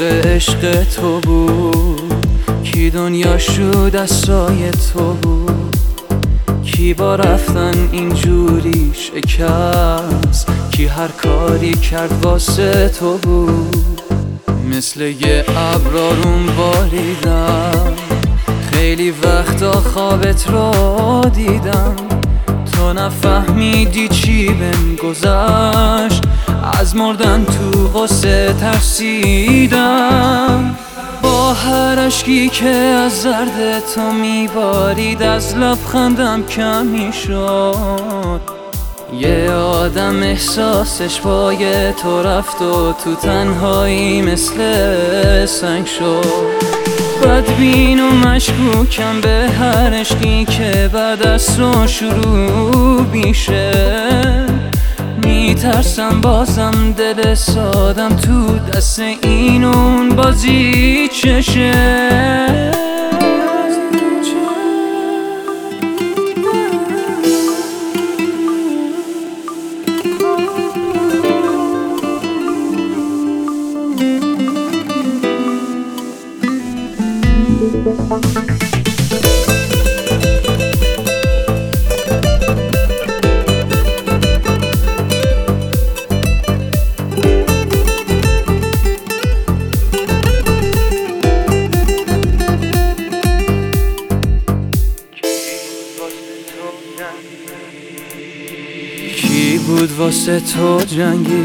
عشق تو بود، کی دنیاشو دستای تو بود، کی با رفتن اینجوری شکست، کی هر کاری کرد واسه تو بود. مثل یه ابرارون باریدم، خیلی وقتا خوابت رو دیدم، تو نفهمیدی چی بهم گذشت، از مردن تو غصه ترسیدم. با هر اشکی که از درد تو میبارید، از لبخندم کم میشد. یه آدم احساسش پای تو رفت و تو تنهایی مثل سنگ شد. بدبین و مشکوکم به هر عشقی که بعد از تو شروع میشه، میترسم بازم دل سادم تو دست این اون بازی چشه. کی بود واسه تو جنگی،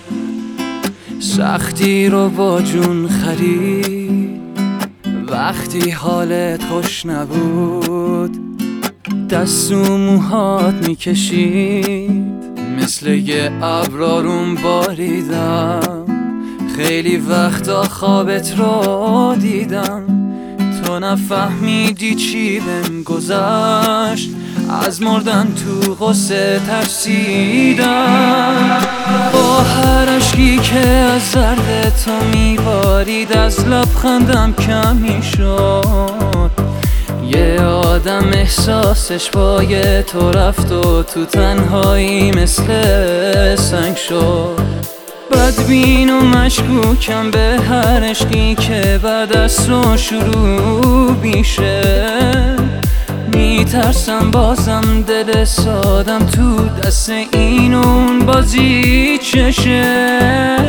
سختی رو با جون خرید، وقتی حالت خوش نبود دست و موهات میکشید. مثل یه ابرارون باریدم، خیلی وقتا خوابت رو دیدم، تو نفهمیدی چی بهم گذشت، از مردن تو غصه ترسیدم. با هر اشکی که از درد تو میبارید، از لبخندم کم میشد. یه آدم احساسش پای تو رفت و تو تنهایی مثل سنگ شد. بدبین و مشکوکم به هر عشقی که بعد از تو شروع میشه، میترسم بازم دل سادم تو دست این اون بازی چشه.